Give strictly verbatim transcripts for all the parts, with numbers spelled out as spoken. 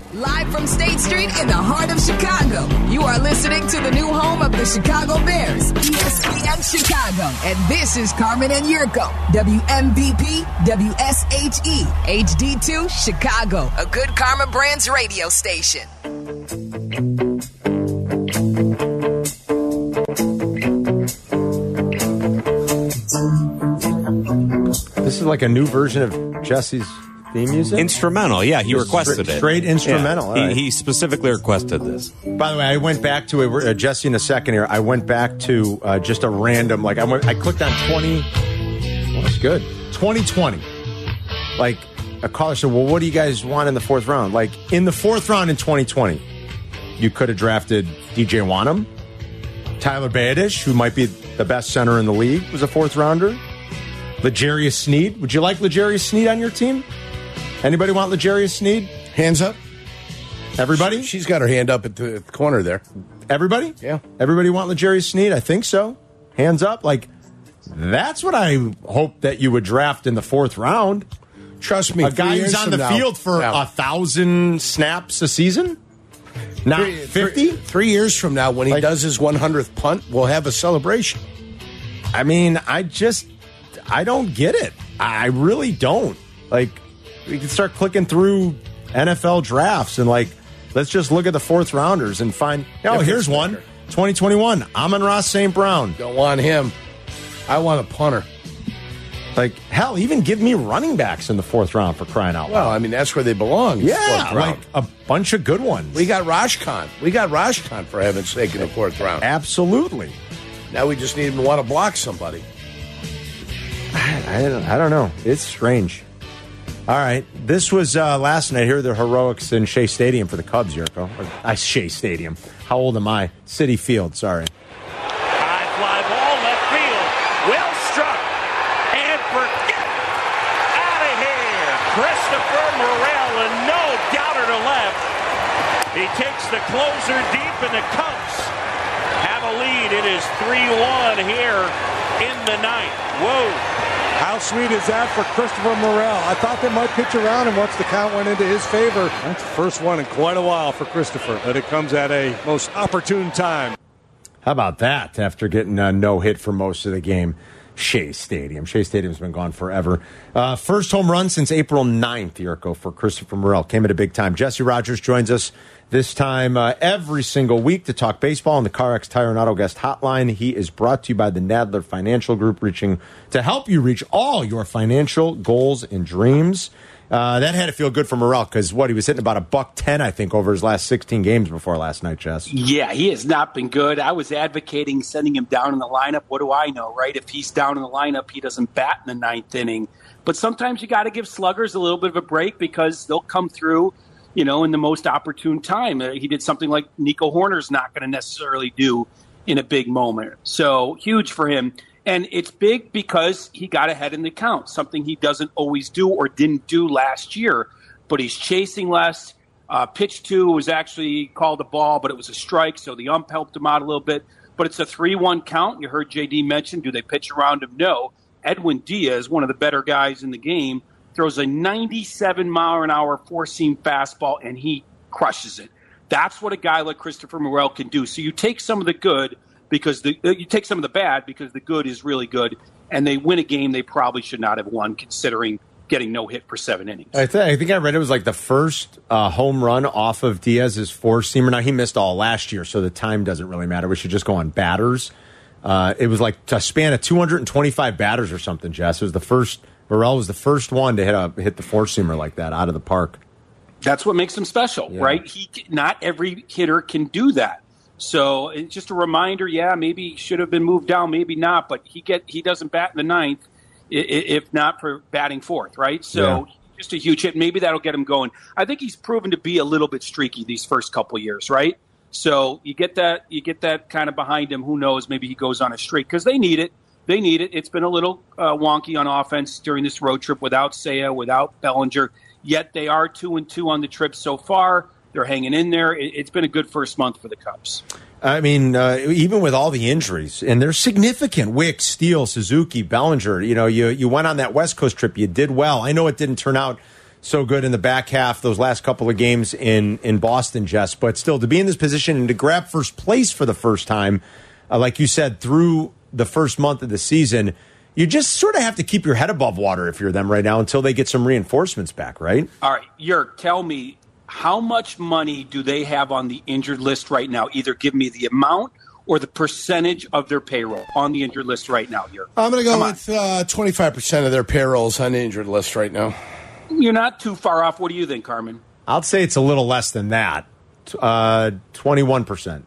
Live from State Street in the heart of Chicago, you are listening to the new home of the Chicago Bears, E S P N Chicago. And this is Carmen and Yurko, W M V P, W S H E, H D two, Chicago, a good Karma Brands radio station. This is like a new version of Jesse's theme music? Instrumental, yeah. He requested straight, it. Straight instrumental. Yeah. Right. He, he specifically requested this. By the way, I went back to it. Uh, Jesse, in a second here, I went back to uh, just a random, like, I went, I clicked on twenty. Well, that's good. twenty twenty. Like, a caller said, well, what do you guys want in the fourth round? Like, in the fourth round in twenty twenty, you could have drafted D J Wanham, Tyler Badish, who might be the best center in the league, was a fourth rounder. L'Jarius Sneed. Would you like L'Jarius Sneed on your team? Anybody want L'Jarius Sneed? Hands up. Everybody? She's got her hand up at the, at the corner there. Everybody? Yeah. Everybody want L'Jarius Sneed? I think so. Hands up. Like, that's what I hope that you would draft in the fourth round. Trust me. A guy who's on the now, field for now, a thousand snaps a season? Not three, fifty? Three, three years from now, when he Like, does his one hundredth punt, we'll have a celebration. I mean, I just, I don't get it. I really don't. Like, we can start clicking through N F L drafts and, like, let's just look at the fourth rounders and find, oh, If here's it's one. better. twenty twenty-one, Amon-Ra Saint Brown. Don't want him. I want a punter. Like, hell, even give me running backs in the fourth round, for crying out loud. Well, I mean, that's where they belong. Yeah, fourth like round. a bunch of good ones. We got Raj Khan. We got Raj Khan, for heaven's sake, in the fourth round. Absolutely. Now we just need him to want to block somebody. I don't, I don't know. It's strange. All right. This was uh, last night. Here are the heroics in Shea Stadium for the Cubs, Yurko. Or, uh, Shea Stadium. How old am I? City Field, sorry. High fly ball, left field. Well struck. And forget. Out of here. Christopher Morel, and no doubter to left. He takes the closer deep, and the Cubs have a lead. It is three one here in the ninth. Whoa. How sweet is that for Christopher Morel? I thought they might pitch around him once the count went into his favor. That's the first one in quite a while for Christopher, but it comes at a most opportune time. How about that after getting a no-hit for most of the game? Shea Stadium. Shea Stadium's been gone forever. Uh, first home run since April ninth, Yurko, for Christopher Morel. Came at a big time. Jesse Rogers joins us this time uh, every single week to talk baseball on the CarX Tire and Auto Guest Hotline. He is brought to you by the Nadler Financial Group, reaching to help you reach all your financial goals and dreams. Uh, that had to feel good for Morel because, what, he was hitting about a buck ten, I think, over his last sixteen games before last night, Jess. Yeah, he has not been good. I was advocating sending him down in the lineup. What do I know, right? If he's down in the lineup, he doesn't bat in the ninth inning. But sometimes you got to give sluggers a little bit of a break because they'll come through, you know, in the most opportune time. Uh, he did something like Nico Horner's not going to necessarily do in a big moment. So huge for him. And it's big because he got ahead in the count, something he doesn't always do or didn't do last year. But he's chasing less. Uh, pitch two was actually called a ball, but it was a strike, so the ump helped him out a little bit. But it's a three one count. You heard J D mention, do they pitch around him? No. Edwin Diaz, one of the better guys in the game, throws a ninety-seven mile an hour four-seam fastball, and he crushes it. That's what a guy like Christopher Morel can do. So you take some of the good, because the you take some of the bad because the good is really good, and they win a game they probably should not have won, considering getting no hit for seven innings. I, th- I think I read it was like the first uh, home run off of Diaz's four-seamer. Now, he missed all last year, so the time doesn't really matter. We should just go on batters. Uh, it was like a span of two hundred twenty-five batters or something, Jess. It was the first, Morel was the first one to hit a hit the four-seamer like that out of the park. That's what makes him special, yeah. Right? He not every hitter can do that. So it's just a reminder, yeah, maybe he should have been moved down, maybe not, but he get he doesn't bat in the ninth, if not for batting fourth, right? So yeah. Just a huge hit. Maybe that'll get him going. I think he's proven to be a little bit streaky these first couple of years, right? So you get that you get that kind of behind him. Who knows? Maybe he goes on a streak because they need it. They need it. It's been a little uh, wonky on offense during this road trip without Seiya, without Bellinger. Yet they are two and two on the trip so far. They're hanging in there. It's been a good first month for the Cubs. I mean, uh, even with all the injuries, and they're significant, Wick, Steele, Suzuki, Bellinger, you know, you, you went on that West Coast trip. You did well. I know it didn't turn out so good in the back half, those last couple of games in, in Boston, Jess. But still, to be in this position and to grab first place for the first time, uh, like you said, through the first month of the season, you just sort of have to keep your head above water if you're them right now until they get some reinforcements back, right? All right, Yerk, tell me, how much money do they have on the injured list right now? Either give me the amount or the percentage of their payroll on the injured list right now, Yerk. I'm going to go with uh, twenty-five percent of their payrolls on the injured list right now. You're not too far off. What do you think, Carmen? I'll say it's a little less than that. Uh, twenty-one percent.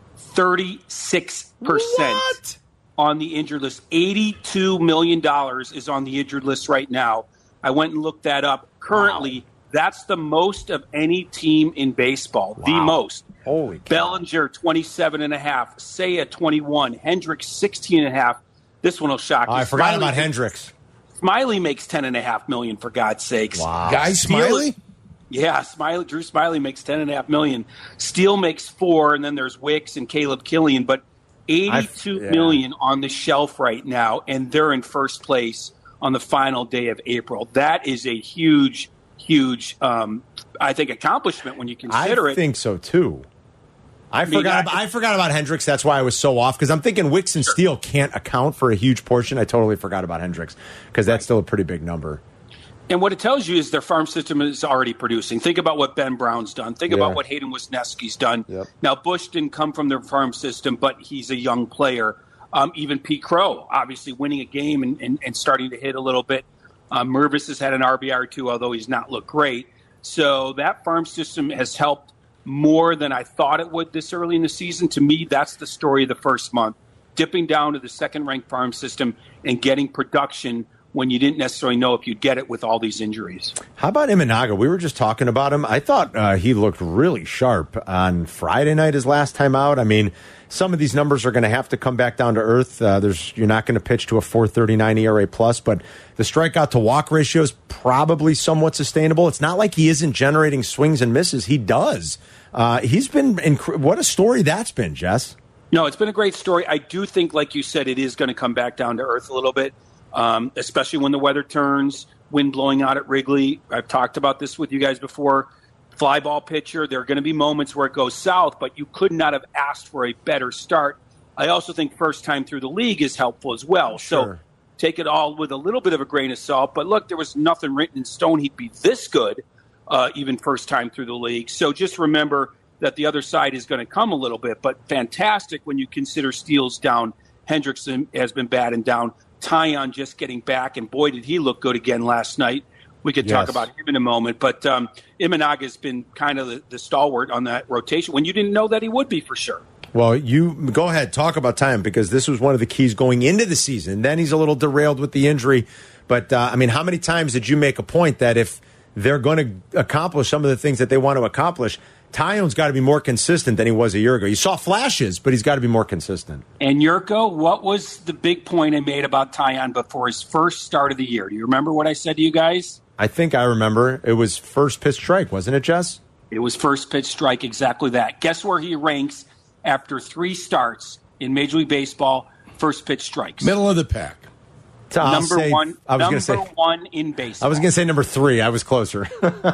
thirty-six percent. What? On the injured list. eighty-two million dollars is on the injured list right now. I went and looked that up. Currently, wow. That's the most of any team in baseball. Wow. The most. Holy cow. Bellinger, twenty-seven and a half. Seiya, twenty-one. Hendricks, sixteen and a half. This one will shock you. Oh, I forgot Smiley about makes, Hendricks. Smiley makes ten and a half million, for God's sakes. Wow. Guy Smiley? Yeah, Smiley, Drew Smiley makes ten and a half million. Steele makes four, and then there's Wicks and Caleb Killian, but eighty-two yeah. million on the shelf right now, and they're in first place on the final day of April. That is a huge, huge, um, I think, accomplishment when you consider I it. I think so too. I, I mean, forgot. I, about, I forgot about Hendricks. That's why I was so off, because I'm thinking Wicks and sure. Steele can't account for a huge portion. I totally forgot about Hendricks because that's right. still a pretty big number. And what it tells you is their farm system is already producing. Think about what Ben Brown's done. Think yeah. about what Hayden Wisniewski's done. Yep. Now, Bush didn't come from their farm system, but he's a young player. Um, even Pete Crow, obviously winning a game and, and, and starting to hit a little bit. Um, Mervis has had an R B I or two, although he's not looked great. So that farm system has helped more than I thought it would this early in the season. To me, that's the story of the first month. Dipping down to the second-ranked farm system and getting production when you didn't necessarily know if you'd get it with all these injuries. How about Imanaga? We were just talking about him. I thought uh, he looked really sharp on Friday night, his last time out. I mean, some of these numbers are going to have to come back down to earth. Uh, there's You're not going to pitch to a four thirty-nine E R A plus, but the strikeout to walk ratio is probably somewhat sustainable. It's not like he isn't generating swings and misses. He does. Uh, he's been inc- what a story that's been, Jess. No, it's been a great story. I do think, like you said, it is going to come back down to earth a little bit. Um, especially when the weather turns, wind blowing out at Wrigley. I've talked about this with you guys before. Fly ball pitcher, there are going to be moments where it goes south, but you could not have asked for a better start. I also think first time through the league is helpful as well. Sure. So take it all with a little bit of a grain of salt. But look, there was nothing written in stone he'd be this good, uh, even first time through the league. So just remember that the other side is going to come a little bit, but fantastic when you consider Steele's down. Hendrickson has been bad and down. Taillon just getting back, and boy, did he look good again last night. We could talk yes. about him in a moment, but um, Imanaga has been kind of the, the stalwart on that rotation when you didn't know that he would be for sure. Well, you go ahead, talk about Taillon, because this was one of the keys going into the season. Then he's a little derailed with the injury. But, uh, I mean, how many times did you make a point that if they're going to accomplish some of the things that they want to accomplish, Taillon's got to be more consistent than he was a year ago. You saw flashes, but he's got to be more consistent. And Yurko, what was the big point I made about Taillon before his first start of the year? Do you remember what I said to you guys? I think I remember. It was first pitch strike, wasn't it, Jess? It was first pitch strike, exactly that. Guess where he ranks after three starts in Major League Baseball, first pitch strikes? Middle of the pack. I'll number say, one, I was number say, one in baseball. I was going to say number three. I was closer.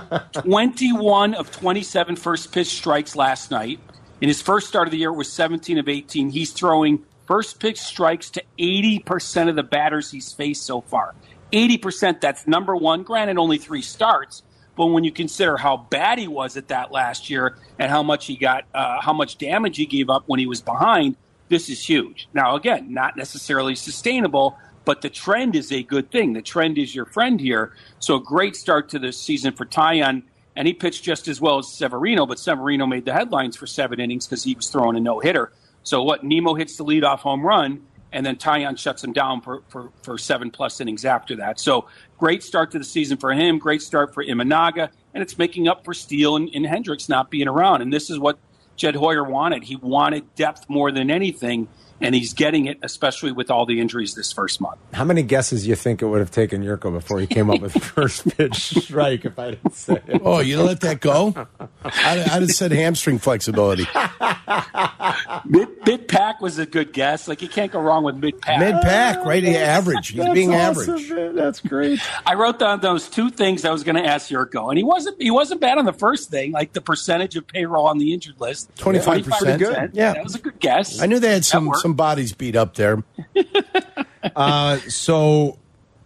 twenty-one of twenty-seven first pitch strikes last night. In his first start of the year, it was seventeen of eighteen. He's throwing first pitch strikes to eighty percent of the batters he's faced so far. eighty percent, that's number one. Granted, only three starts. But when you consider how bad he was at that last year and how much he got, uh, how much damage he gave up when he was behind, this is huge. Now, again, not necessarily sustainable, but the trend is a good thing. The trend is your friend here. So a great start to the season for Taillon, and he pitched just as well as Severino, but Severino made the headlines for seven innings because he was throwing a no-hitter. So what, Nemo hits the leadoff home run, and then Taillon shuts him down for, for, for seven-plus innings after that. So great start to the season for him, great start for Imanaga, and it's making up for Steele and, and Hendricks not being around. And this is what Jed Hoyer wanted. He wanted depth more than anything, and he's getting it, especially with all the injuries this first month. How many guesses do you think it would have taken Yurko before he came up with first pitch strike, if I didn't say it? Oh, you let that go? I'd, I'd have said hamstring flexibility. Mid, Mid-pack was a good guess. Like, you can't go wrong with mid-pack. Mid-pack, right? Average. He's That's being awesome, average. man. That's great. I wrote down those two things I was going to ask Yurko, and he wasn't he wasn't bad on the first thing, like the percentage of payroll on the injured list. twenty-five percent. Good. Yeah. That was a good guess. I knew they had some, That worked. some bodies beat up there. Uh, so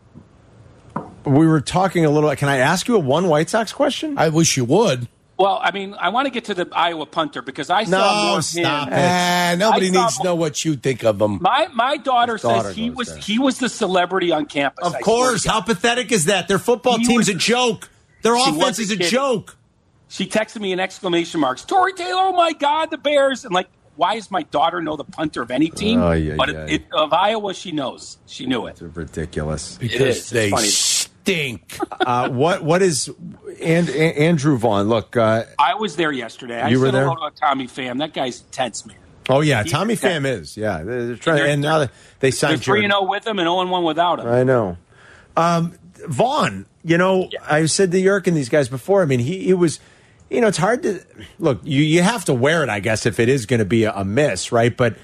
we were talking a little. Can I ask you a one White Sox question? I wish you would. Well, I mean, I want to get to the Iowa punter because I saw No, more of stop him. it. Ah, nobody I saw needs to know what you think of them. My my daughter, daughter says he goes was there. he was the celebrity on campus. Of I swear course. to God. How pathetic is that? Their football He team's was- a joke. Their She offense is wasn't a kidding. joke. She texted me in exclamation marks. Tory Taylor, oh my God, the Bears! And like, why does my daughter know the punter of any team? Oh, yeah, but yeah. It, it, of Iowa, she knows. She knew it. Ridiculous. It is. Because It's they funny. stink. Uh, what what is and, and Andrew Vaughn? Look, uh, I was there yesterday. I You were said there? hello to Tommy Pham. That guy's intense, man. oh yeah, He's Tommy intense. Pham is yeah. They're, they're trying, They're- and now they They're signed three Jared. and zero with him and zero and one without him. I know. Um, Vaughn, you know, Yeah. I said to Yerk and these guys before. I mean, he, he was, you know, it's hard to look. You you have to wear it, I guess, if it is going to be a, a miss, right? But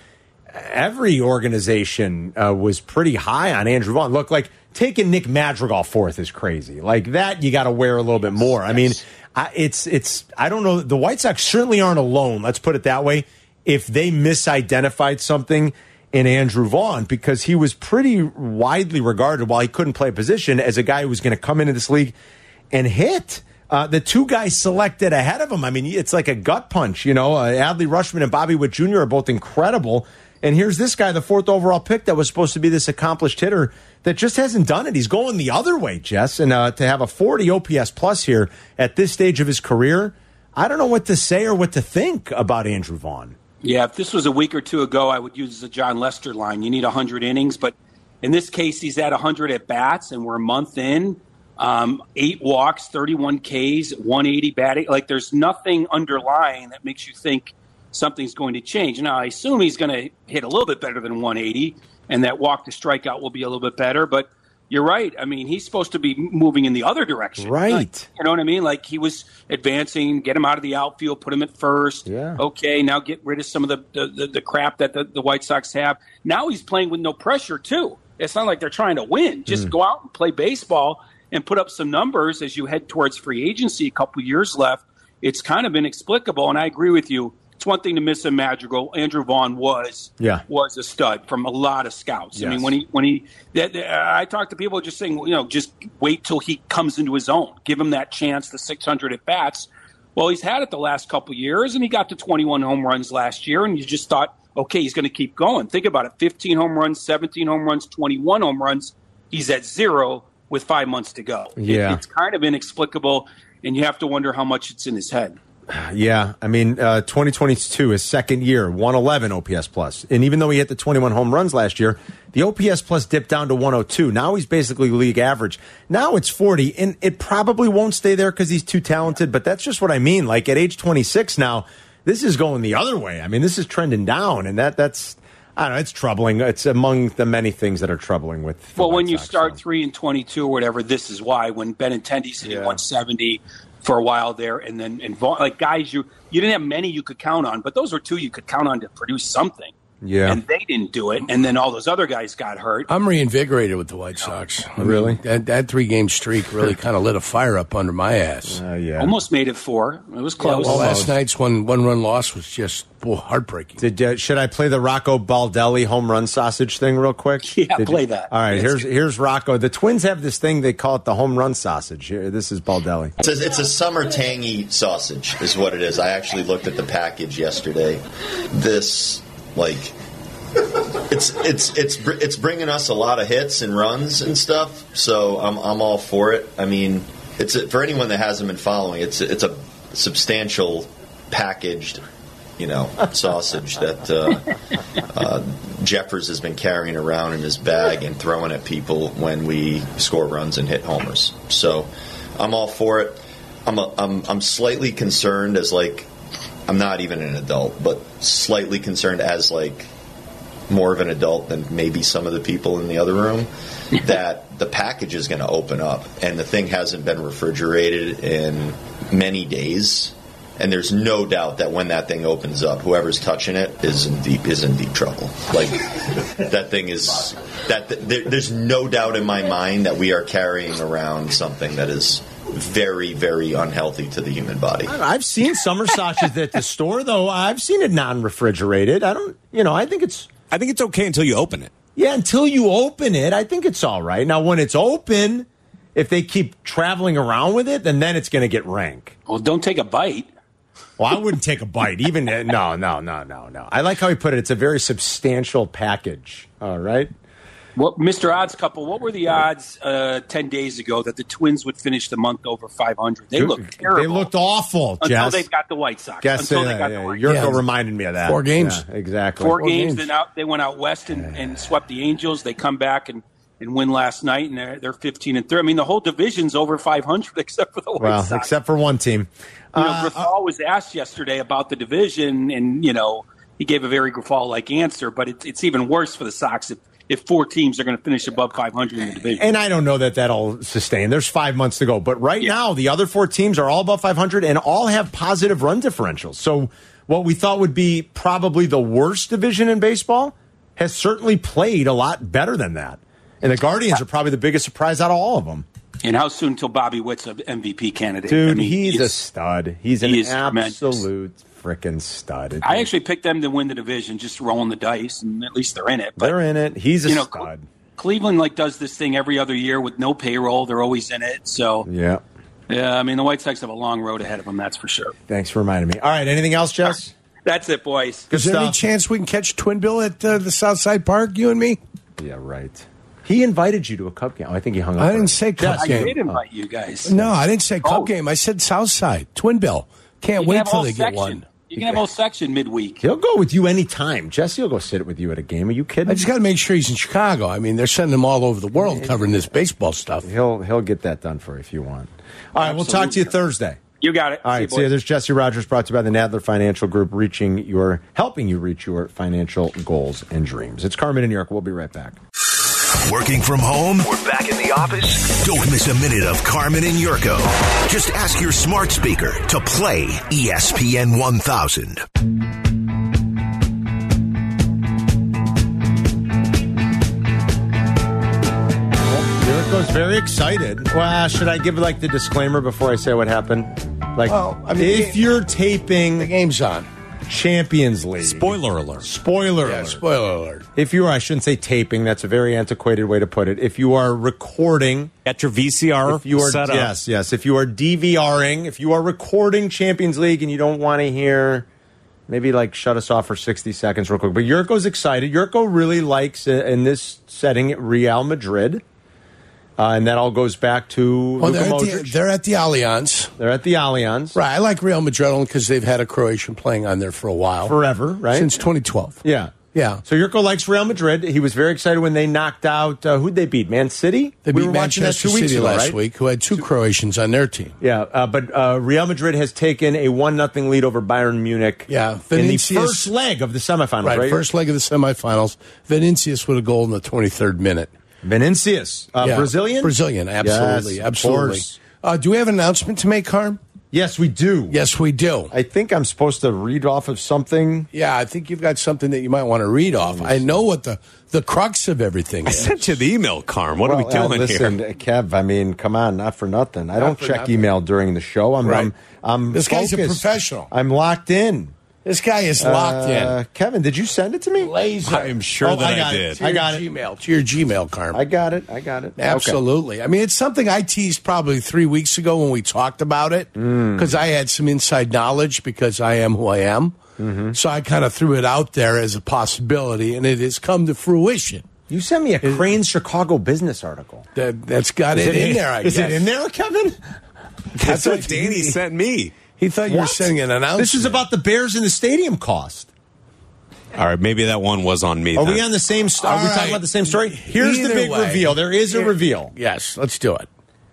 every organization uh, was pretty high on Andrew Vaughn. Look, like taking Nick Madrigal fourth is crazy. Like that, you got to wear a little bit more. I mean, I, it's it's. I don't know. The White Sox certainly aren't alone. Let's put it that way. If they misidentified something in Andrew Vaughn, because he was pretty widely regarded while he couldn't play a position as a guy who was going to come into this league and hit. Uh, the two guys selected ahead of him, I mean, it's like a gut punch, you know. Uh, Adley Rutschman and Bobby Witt Junior are both incredible. And here's this guy, the fourth overall pick that was supposed to be this accomplished hitter that just hasn't done it. He's going the other way, Jess. And uh, to have a forty O P S plus here at this stage of his career, I don't know what to say or what to think about Andrew Vaughn. Yeah, if this was a week or two ago, I would use the John Lester line. You need one hundred innings, but in this case, he's at one hundred at bats, and we're a month in. Um, eight walks, thirty-one Ks, one eighty batting. Like, there's nothing underlying that makes you think something's going to change. Now, I assume he's going to hit a little bit better than one eighty, and that walk to strikeout will be a little bit better. But you're right. I mean, he's supposed to be moving in the other direction. Right. Like, you know what I mean? Like, he was advancing, get him out of the outfield, put him at first. Yeah. Okay, now get rid of some of the, the, the, the crap that the, the White Sox have. Now he's playing with no pressure, too. It's not like they're trying to win. Just Mm. go out and play baseball and put up some numbers as you head towards free agency. A couple years left. It's kind of inexplicable, and I agree with you. It's one thing to miss a Madrigal. Andrew Vaughn was Yeah. was a stud from a lot of scouts. I Yes. mean, when he when he, that, that- I talk to people just saying, you know, just wait till he comes into his own. Give him that chance, the six hundred at bats. Well, he's had it the last couple of years, and he got to twenty-one home runs last year, and you just thought, okay, he's going to keep going. Think about it: fifteen home runs, seventeen home runs, twenty-one home runs. He's at zero with five months to go. It- Yeah. it's kind of inexplicable, and you have to wonder how much it's in his head. Yeah, I mean, uh, twenty twenty-two, his second year, one eleven O P S plus. And even though he hit the twenty-one home runs last year, the O P S plus dipped down to one oh two. Now he's basically league average. Now it's forty, and it probably won't stay there because he's too talented, but that's just what I mean. Like, at age twenty-six now, this is going the other way. I mean, this is trending down, and that that's, I don't know, it's troubling. It's among the many things that are troubling with the Well, White when you Sox, start so. three and twenty-two or whatever, this is why. When Benintendi's hitting Yeah. one seventy for a while there, and then and Vaughn, like guys, you you didn't have many you could count on, but those were two you could count on to produce something. Yeah. And they didn't do it, and then all those other guys got hurt. I'm reinvigorated with the White Sox. I mean, Really? that that three game streak really kind of lit a fire up under my ass. Uh, yeah. Almost made it four. It was close. Well, last night's one one run loss was just boy, heartbreaking. Did uh, should I play the Rocco Baldelli home run sausage thing real quick? Yeah, Did play you- that. All right, That's here's good. here's Rocco. The Twins have this thing they call it the home run sausage. Here, this is Baldelli. It's a, it's a summer tangy sausage, is what it is. I actually looked at the package yesterday. This, like, it's it's it's br- it's bringing us a lot of hits and runs and stuff. So I'm I'm all for it. I mean, it's a, for anyone that hasn't been following. It's a, it's a substantial packaged, you know, sausage that uh, uh, Jeffers has been carrying around in his bag and throwing at people when we score runs and hit homers. So I'm all for it. I'm a, I'm I'm slightly concerned as like I'm not even an adult, but slightly concerned as like more of an adult than maybe some of the people in the other room that the package is going to open up and the thing hasn't been refrigerated in many days. And there's no doubt that when that thing opens up, whoever's touching it is in deep is in deep trouble. Like that thing is that there, there's no doubt in my mind that we are carrying around something that is very, very unhealthy to the human body. I've seen summer sausages at the store, though. I've seen it non-refrigerated. I don't, you know, I think it's. I think it's okay until you open it. Yeah, until you open it, I think it's all right. Now, when it's open, if they keep traveling around with it, then then it's going to get rank. Well, don't take a bite. Well, I wouldn't take a bite. Even no, no, no, no, no. I like how he put it. It's a very substantial package. All right. What, Mister Odds Couple, what were the odds uh, ten days ago that the Twins would finish the month over five hundred? They looked terrible. They looked awful, until Jess. they got the White Sox. Guess until uh, they got yeah, the White Yurko Sox. reminded me of that. Four games. Yeah, exactly. Four, Four games. games. Then out, they went out west and, and swept the Angels. They come back and, and win last night, and they're, they're fifteen and three. I mean, the whole division's over five hundred except for the White well, Sox. except for one team. You know, Uh, Grafal was asked yesterday about the division, and, you know, he gave a very Grafal-like answer, but it's, it's even worse for the Sox if, if four teams are going to finish above five hundred in the division. And I don't know that that'll sustain. There's five months to go. But right Yeah. now, the other four teams are all above five hundred and all have positive run differentials. So what we thought would be probably the worst division in baseball has certainly played a lot better than that. And the Guardians are probably the biggest surprise out of all of them. And how soon till Bobby Witt's an M V P candidate? Dude, I mean, he's, a stud. He's an he is tremendous. absolute freaking stud. I actually picked them to win the division, just rolling the dice, and at least they're in it. But, They're in it. He's a you know, stud. Cleveland like does this thing every other year with no payroll. They're always in it. So Yeah. yeah, I mean the White Sox have a long road ahead of them. That's for sure. Thanks for reminding me. All right. Anything else, Jess? That's it, boys. Good Is there any stuff. chance we can catch Twin Bill at uh, the Southside Park, you and me? Yeah, right. He invited you to a Cub game. Oh, I think he hung up. I on didn't it. say Cub I game. did invite you guys. No, I didn't say Cub Oh. game. I said Southside. Twin Bill. Can't You can wait have till whole they section. get one. You can have a whole section midweek. He'll go with you anytime. Jesse will go sit with you at a game. Are you kidding? I just got to make sure he's in Chicago. I mean, they're sending him all over the world covering this baseball stuff. He'll he'll get that done for you if you want. All right, we'll talk to you Thursday. You got it. All right, see you. There's Jesse Rogers, brought to you by the Nadler Financial Group, reaching your, helping you reach your financial goals and dreams. It's Carmen in New York. We'll be right back. Working from home? We're back in the office? Don't miss a minute of Carmen and Yurko. Just ask your smart speaker to play E S P N one thousand. Yurko's very excited. Well, should I give like the disclaimer before I say what happened? Like, Well, I mean, if the- you're taping The game's on. Champions League. Spoiler alert. Spoiler Yeah, alert. spoiler alert. If you are, I shouldn't say taping. That's a very antiquated way to put it. If you are recording, Get your V C R if you are set up. yes, yes. If you are DVRing, if you are recording Champions League and you don't want to hear, maybe like shut us off for sixty seconds real quick. But Yurko's excited. Yurko really likes uh, in this setting Real Madrid. Uh, and that all goes back to Well, Luka they're, at the, Modric. they're at the Allianz. They're at the Allianz. Right. I like Real Madrid only because they've had a Croatian playing on there for a while. Forever, right? Since twenty twelve. Yeah. Yeah. So Yurko likes Real Madrid. He was very excited when they knocked out, uh, who'd they beat? Man City? They we beat were watching that Manchester two weeks City ago, last right? week, who had two Croatians on their team. Yeah, uh, but uh, Real Madrid has taken a one nothing lead over Bayern Munich. Yeah, in the Vinicius- first leg of the semifinals, Right, right? first leg of the semifinals. Vinicius with a goal in the twenty-third minute. Vinicius, uh, Yeah. Brazilian? Brazilian, absolutely, Yes, of absolutely. course. Uh, do we have an announcement to make, Carm? Yes, we do. Yes, we do. I think I'm supposed to read off of something. Yeah, I think you've got something that you might want to read off. I know what the, the crux of everything I is. sent you the email, Carm. What Well, are we doing uh, listen, here? Kev, I mean, come on, not for nothing. I don't for check nothing. email during the show. I'm, Right. I'm, I'm This guy's a focused. professional. I'm locked in. This guy is locked Uh, Kevin, did you send it to me? in. Laser. I'm sure Oh, that I I, got it. did. To your I got it. Gmail, to your Gmail, Carm. I got it. I got it. Okay. Absolutely. I mean, it's something I teased probably three weeks ago when we talked about it because I had some inside knowledge because I am who I am. Mm-hmm. So I kind of threw it out there as a possibility, and it has come to fruition. You sent me a Cranes Chicago business article. That, that's got it, in there, I Is guess. it in there, Kevin? That's what Danny sent me. He thought you were What? sending an announcement. This is about the Bears in the stadium cost. All right, maybe that one was on me. Are then. we on the same? St- are All we talking right. about the same story? Here's the Either big way. reveal. There is a Here- reveal. Yes, let's do it.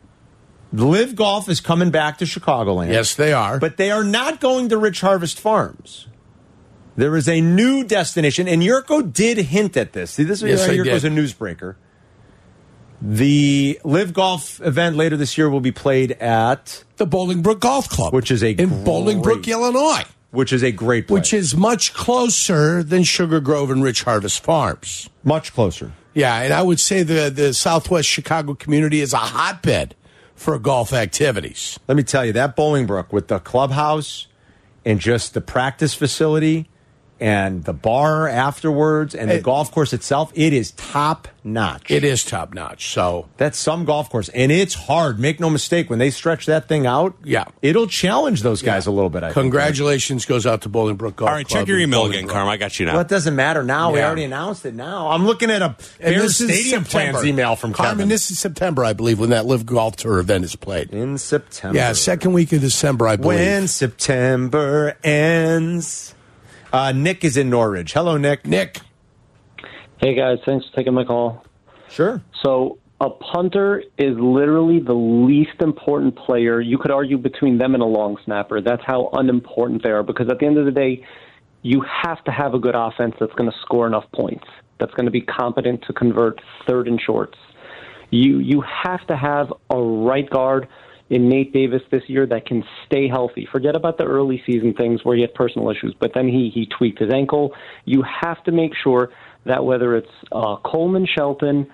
Live Golf is coming back to Chicagoland. Yes, they are. But they are not going to Rich Harvest Farms. There is a new destination, and Yurko did hint at this. See, this is Yes, why I Yurko's did. a newsbreaker. The Live Golf event later this year will be played at the Bolingbrook Golf Club, which is a in great, Bolingbrook, Illinois, which is a great place. Which is much closer than Sugar Grove and Rich Harvest Farms. Much closer. Yeah, and I would say the the Southwest Chicago community is a hotbed for golf activities. Let me tell you, that Bolingbrook with the clubhouse and just the practice facility and the bar afterwards and the it, golf course itself, it is top notch. It is top notch. So that's some golf course, and it's hard. Make no mistake, when they stretch that thing out, yeah, it'll challenge those guys yeah. a little bit. I Congratulations think. goes out to Bolingbrook Golf All right, Club check your email again, Carm. I got you now. Well, it doesn't matter now. Yeah. We already announced it. Now I'm looking at a Bears Stadium Plans email from Carmen. Kevin. This is September, I believe, when that Live Golf Tour event is played. In September, yeah, second week of December, I believe. When September ends. Uh, Nick is in Norridge. Hello, Nick. Nick. Hey, guys. Thanks for taking my call. Sure. So a punter is literally the least important player. You could argue between them and a long snapper. That's how unimportant they are, because at the end of the day, you have to have a good offense that's going to score enough points, that's going to be competent to convert third and shorts. You, you have to have a right guard in Nate Davis this year that can stay healthy. Forget about the early season things where he had personal issues, but then he, he tweaked his ankle. You have to make sure that whether it's uh, Coleman Shelton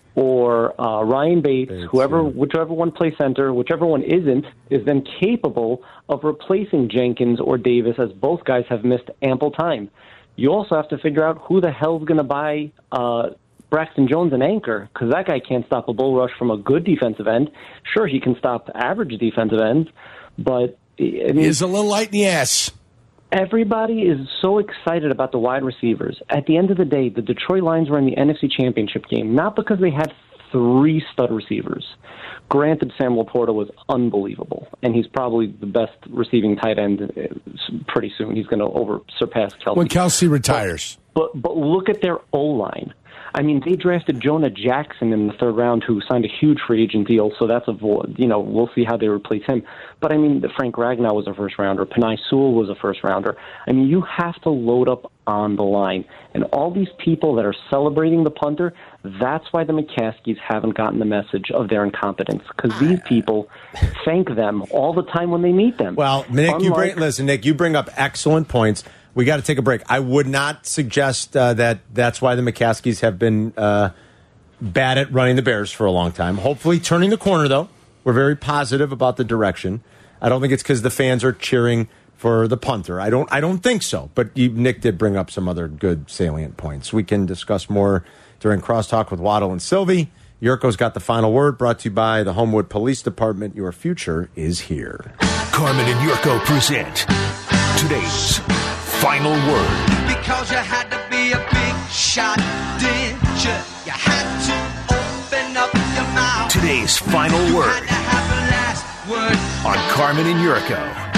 or uh, Ryan Bates, Bates whoever, yeah. whichever one plays center, whichever one isn't, is then capable of replacing Jenkins or Davis, as both guys have missed ample time. You also have to figure out who the hell's going to buy uh, Braxton Jones an anchor, because that guy can't stop a bull rush from a good defensive end. Sure, he can stop average defensive ends, but I mean, he's a little light in the ass. Everybody is so excited about the wide receivers. At the end of the day, the Detroit Lions were in the N F C Championship game, not because they had three stud receivers. Granted, Sam Laporta was unbelievable, and he's probably the best receiving tight end pretty soon. He's going to over surpass Kelsey. When Kelsey retires. But, but, but look at their O-line. I mean, they drafted Jonah Jackson in the third round, who signed a huge free agent deal, so that's a, you know, we'll see how they replace him. But, I mean, Frank Ragnow was a first-rounder. Penei Sewell was a first-rounder. I mean, you have to load up on the line. And all these people that are celebrating the punter, that's why the McCaskies haven't gotten the message of their incompetence, because these people thank them all the time when they meet them. Well, Nick, Unlike, you bring, listen, Nick, you bring up excellent points. We got to take a break. I would not suggest uh, that that's why the McCaskies have been uh, bad at running the Bears for a long time. Hopefully turning the corner, though. We're very positive about the direction. I don't think it's because the fans are cheering for the punter. I don't I don't think so. But you, Nick did bring up some other good salient points. We can discuss more during Crosstalk with Waddle and Sylvie. Yurko's got the final word, brought to you by the Homewood Police Department. Your future is here. Carmen and Yurko present today's final word. Because you had to be a big shot, did you? You had to open up your mouth. Today's final you word. Had to have the last word. On Carmen and Yurko.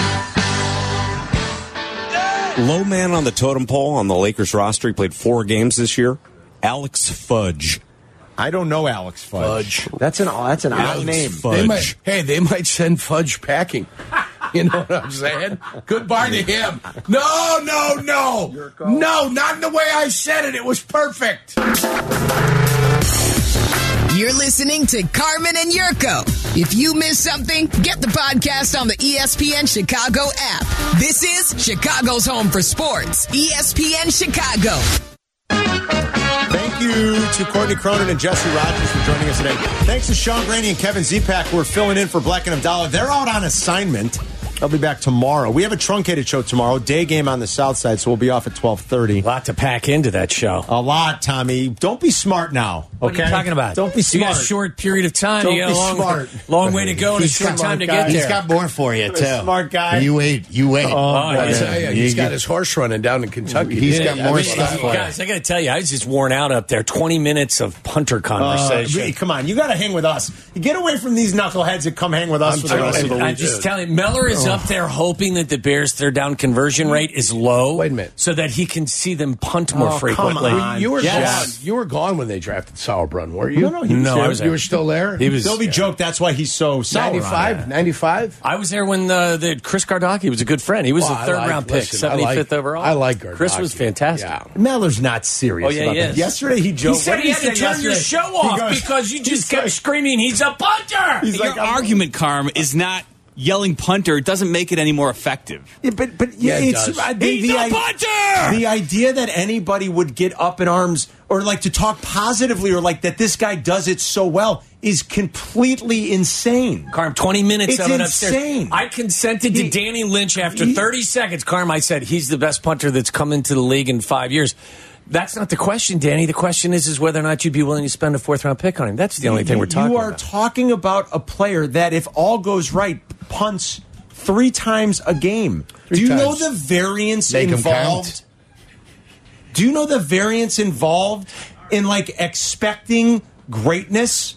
Low man on the totem pole on the Lakers roster. He played four games this year. Alex Fudge. I don't know Alex Fudge. Fudge. That's an that's an Alex odd name. Fudge. They might, hey, they might send Fudge packing. You know what I'm saying? Goodbye to him. No, no, no. No, not in the way I said it. It was perfect. You're listening to Carmen and Yurko. If you missed something, get the podcast on the E S P N Chicago app. This is Chicago's home for sports. E S P N Chicago. Thank you to Courtney Cronin and Jesse Rogers for joining us today. Thanks to Sean Graney and Kevin Zepak who are filling in for Black and Abdallah. They're out on assignment. They'll be back tomorrow. We have a truncated show tomorrow, day game on the south side, so we'll be off at twelve thirty. A lot to pack into that show. A lot, Tommy. Don't be smart now, okay? What are you talking about? Don't be smart. You got a short period of time. Don't you got be a long, smart. long way to go and a short time to get there. He's got more for you, You're too. a smart guy. You wait. You wait. Oh, I yeah. tell you, he's got his horse running down in Kentucky. He's Yeah, got I more mean, stuff for you. Guys, I got to tell you, I was just worn out up there. twenty minutes of punter Uh, conversation. really, come on, you got to hang with us. You get away from these knuckleheads that come hang with us I'm for the rest of the I'm week. just telling you, Meller is Oh, up there hoping that the Bears' third down conversion rate is low. Wait a minute. So that he can see them punt more Oh, frequently. come on. You were Yes. gone. You were gone when they drafted Sauerbrunn, were you? No, no, he was No, there. I was You were still there. He was. Sylvie joked that's why he's so sour on ninety-five, it. ninety-five. I was there when uh, the Chris Gardocki was a good friend. He was Well, a I third like- round pick, listen, I like- seventy-fifth overall. I like Gardocki. Chris was fantastic. Yeah. Miller's not serious. Oh, yeah, about he that. is. Yesterday he He joked. said what he did had to say turn your yesterday? show He off goes- because you he's just kept like- screaming, he's a punter! He's Your like, I'm- argument, Carm, is not yelling punter. It doesn't make it any more effective. Yeah, but but yeah, Yeah, it it's does. uh, the, He's the, a i- punter! the idea that anybody would get up in arms or like to talk positively or like that this guy does it so well is completely insane. Carm, twenty minutes It's of it upstairs. insane. I consented to He- Danny Lynch after he- thirty seconds. Carm, I said, he's the best punter that's come into the league in five years. That's not the question, Danny. The question is, is whether or not you'd be willing to spend a fourth round pick on him. That's the only thing we're talking You are about. talking about a player that, if all goes right, punts three times a game. Three Do you times. know the variance Make 'em involved? count. Do you know the variance involved in like expecting greatness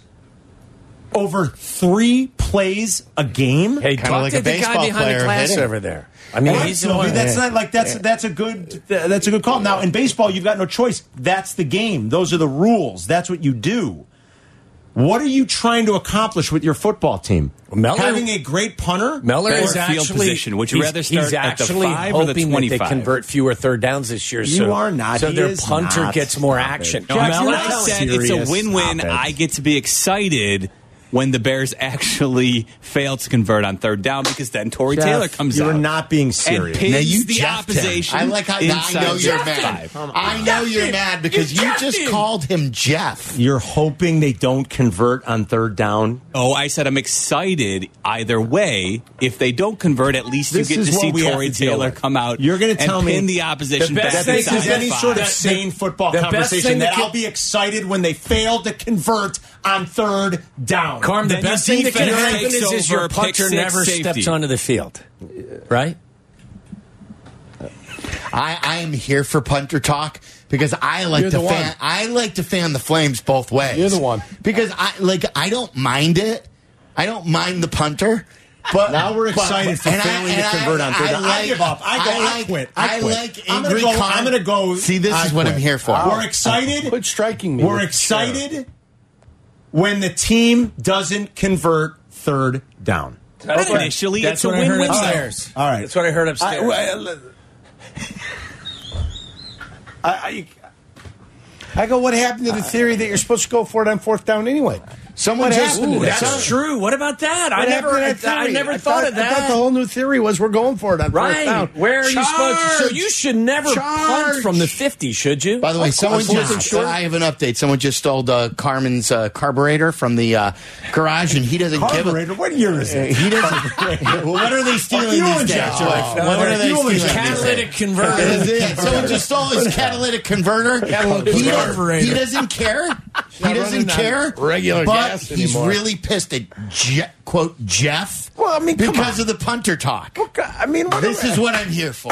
over three plays a game? Hey, Kinda talk like to a the guy baseball behind the player glass hitting. over there. I mean, Right, he's the Sylvie, one. that's not like that's that's a good that's a good call. Now in baseball, you've got no choice. That's the game. Those are the rules. That's what you do. What are you trying to accomplish with your football team? Mellor- Having a great punter? Mellor Better is field actually position. Would you he's- rather start he's at the actually five or the hoping that they twenty-five? convert fewer third downs this year. You so, are not. So He their is punter not. gets more Stop action. it. No, Jack, Mel, you're I not said it's serious. a win-win. Stop it. I get to be excited when the Bears actually fail to convert on third down because then Torrey Jeff, Taylor comes you're out. not being and serious. pins Now you the jeffed him. opposition. I like how now I inside know you're the mad. five. I know Jeffed you're him. mad because You you, jeffed just him. called him Jeff. You're hoping they don't convert on third down. Oh, I said I'm excited either way. If they don't convert, at least This you get is to what see we have Torrey to deal Taylor with. come out. You're gonna and tell me pin the opposition the best back That thing this inside is to- the any five. sort of the- sane football the best conversation thing that that I'll can- be excited when they fail to convert on third down. Carm, the Then your best thing that can defense happen takes is, is over, your pick punter six, never safety. steps onto the field. Right? I, I am here for punter talk because I like You're to the fan. one. I like to fan the flames both ways. You're the one. because I like. I don't mind it. I don't mind the punter. But Now we're but- excited for and I- failing and to I- convert on third I down. I, like- give up. I go. I, like- quit. I, I quit. like I'm gonna angry go. Carm. I'm going to go. See, this I is what quit. I'm here for. We're excited. Quit striking me. We're with the excited chair. when the team doesn't convert third down. That's initially, That's it's a what I heard win-win. upstairs. All right. That's what I heard upstairs. I, I, I, I go, what happened to the theory that you're supposed to go for it on fourth down anyway? Someone What just happened to Ooh, that? that's true. What about that? I What never, happened to that I, I theory? never I thought, of I thought that. the whole new theory was we're going for it on fourth Right. down. Where are you supposed to? So Charge! you should never punt Charge! from the fifty, should you? By the way, Of someone course just. not. I have an update. Someone just stole uh, Carmen's uh, carburetor from the uh, garage, and he doesn't Carburetor? give What year is it. it? He doesn't. Well, what are they stealing fuel these days? injector. What Oh, are they fuel stealing? injector. Catalytic converter. Yeah, someone just stole his catalytic converter. Catalytic he, carburetor. he doesn't care. He not doesn't running on care. regular but gas he's anymore. really pissed at Je- quote Jeff. Well, I mean, come because on. of the punter talk. I mean, what This are- is what I'm here for.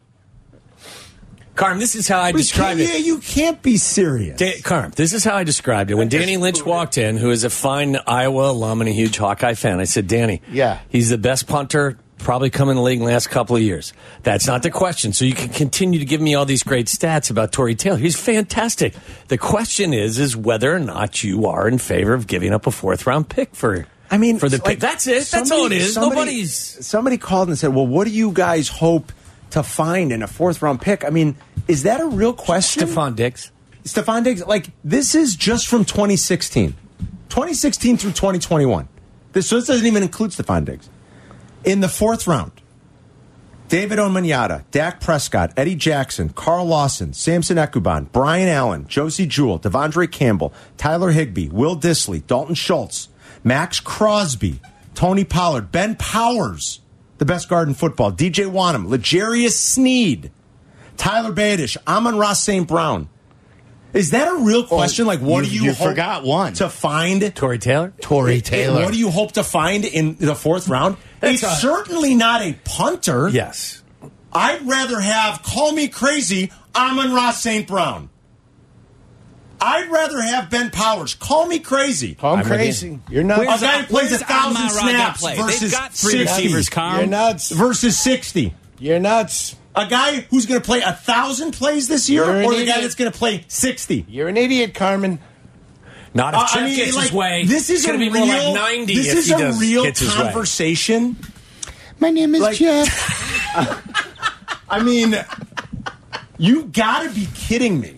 Carm, this is how I We describe can't- it. Yeah, you can't be serious. Da- Carm, this is how I described it. When Danny Lynch walked in, who is a fine Iowa alum and a huge Hawkeye fan, I said, Danny, Yeah. he's the best punter probably come in the league in the last couple of years. That's not the question. So you can continue to give me all these great stats about Torrey Taylor. He's fantastic. The question is, is whether or not you are in favor of giving up a fourth round pick for. I mean, for the like, pick. That's it. That's all it is. somebody- Nobody's. Somebody called and said, "Well, what do you guys hope to find in a fourth round pick?" I mean, is that a real question? Stephon Diggs. Stephon Diggs, like this is just from twenty sixteen, twenty sixteen through twenty twenty-one. This so this doesn't even include Stephon Diggs. In the fourth round, David Onyemata, Dak Prescott, Eddie Jackson, Carl Lawson, Samson Ekuban, Brian Allen, Josie Jewell, Devondre Campbell, Tyler Higbee, Will Dissly, Dalton Schultz, Max Crosby, Tony Pollard, Ben Powers, the best guard in football, D J Wanham, L'Jarius Sneed, Tyler Badish, Amon-Ra Saint Brown. Is that a real question? Like, what you- do you, you hope forgot one. to find? Torrey Taylor? Torrey Taylor. What do you hope to find in the fourth round? It's That's a- certainly not a punter. Yes. I'd rather have, call me crazy, Amon-Ra Saint Brown. I'd rather have Ben Powers. Call me crazy. Call him crazy. You're not a guy who plays a thousand Amon-Ra gonna snaps play? versus They've got three sixty. receivers, Carm. You're nuts. Versus sixty. You're nuts. A guy who's going to play a thousand plays this year, You're an or the guy idiot. that's going to play sixty. You're an idiot, Carmen. Not if Uh, Jeff I mean, gets like, his way. This is it's a going to be real, more like ninety This if is he a does, real gets his way. conversation. My name is Like- Jeff. I mean, you got to be kidding me.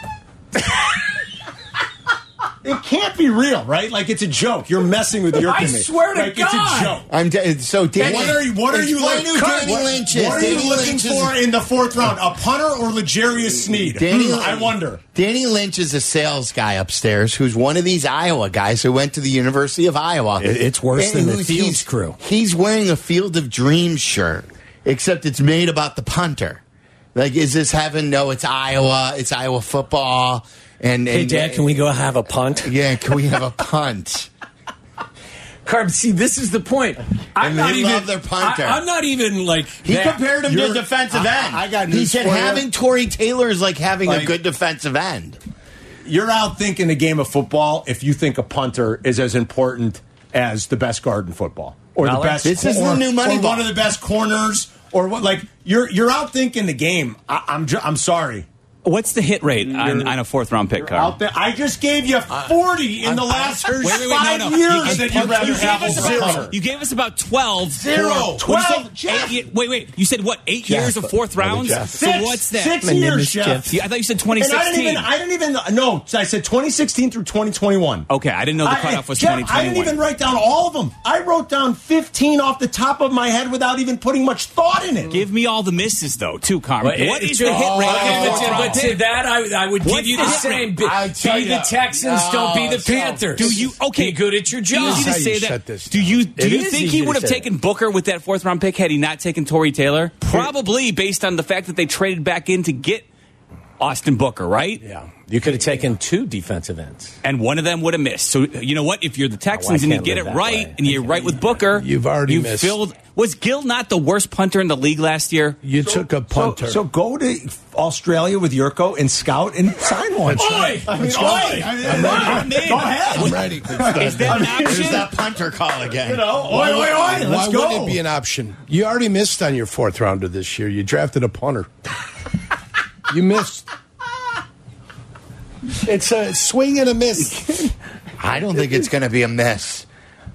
It can't be real, right? Like it's a joke. You're messing with your I teammate. swear to like, God. It's a joke. I'm de- so Danny. What are you? What are you Explain looking? who Danny what, Lynch is. what are Danny you looking Lynch is- for in the fourth round? A punter or L'Jarius Sneed? Danny, Hmm, I wonder. Danny Lynch is a sales guy upstairs who's one of these Iowa guys who went to the University of Iowa. It- it's worse than the who's- Fields he's- crew. He's wearing a Field of Dreams shirt, except it's made about the punter. Like, is this heaven? No, it's Iowa. It's Iowa football. And, and Hey, Dad, can we go have a punt? Yeah, can we have a punt? Carb, see, this is the point. I'm And not they even. love their punter. I, am not even like. He that. compared him to You're- defensive end. I- I got He news said for you. having Torrey Taylor is like having a Like- good defensive end. You're out thinking a game of football if you think a punter is as important as the best guard in football, or Well, the best. this is or, the new money or ball. one of the best corners, or what? Like you're you're out thinking the game. I, I'm ju- I'm sorry. What's the hit rate on, on a fourth round pick, Carm? Out there, I just gave you forty in the last Wait, wait, wait, five no, no. years You- that you'd rather you have gave us over about- punter. You gave us about twelve. Zero. for- twelve, what you said? Jeff. Eight, wait, wait. You said what? Eight Jeff. years of fourth rounds? Jeff. So Six, what's that? Six My name years, is Jeff. Jeff. Yeah, I thought you said twenty And I sixteen. didn't even. I didn't even. No, I said twenty sixteen through twenty twenty-one. Okay, I didn't know the I- cutoff was Jeff, twenty twenty-one. I didn't even write down all of them. I wrote down fifteen off the top of my head without even putting much thought in it. Give me all the misses, though, too, Carm. But What it- is it- the hit oh, rate? okay, on a but, fourth to, round but to pick? that, I, I would What's give you the the hit same. rate? Be, I tell be the ya. Texans, don't be the so- Panthers. Do you okay? Be good at your job. Easy to how you say shut that. this Do you do It you is think easy he to would have say taken Booker with that fourth round pick had he not taken Torrey Taylor? Probably, based on the fact that they traded back in to get Austin Booker, right? Yeah, you could have taken two defensive ends. And one of them would have missed. So you know what? If you're the Texans Oh, I and you can't get live it that right way. and you're right with Booker, You've already you missed. filled. Was Gill not the worst punter in the league last year? You took a punter. So, so go to Australia with Yurko and scout and sign one. That's right. I mean, Let's oi! go. I mean, I'm in. Go ahead. I'm ready. Is that an There's option? that punter call again. You know, oi, Why, oi, oi, why let's go. wouldn't it be an option? You already missed on your fourth rounder this year. You drafted a punter. You missed. It's a swing and a miss. I don't think it's going to be a mess.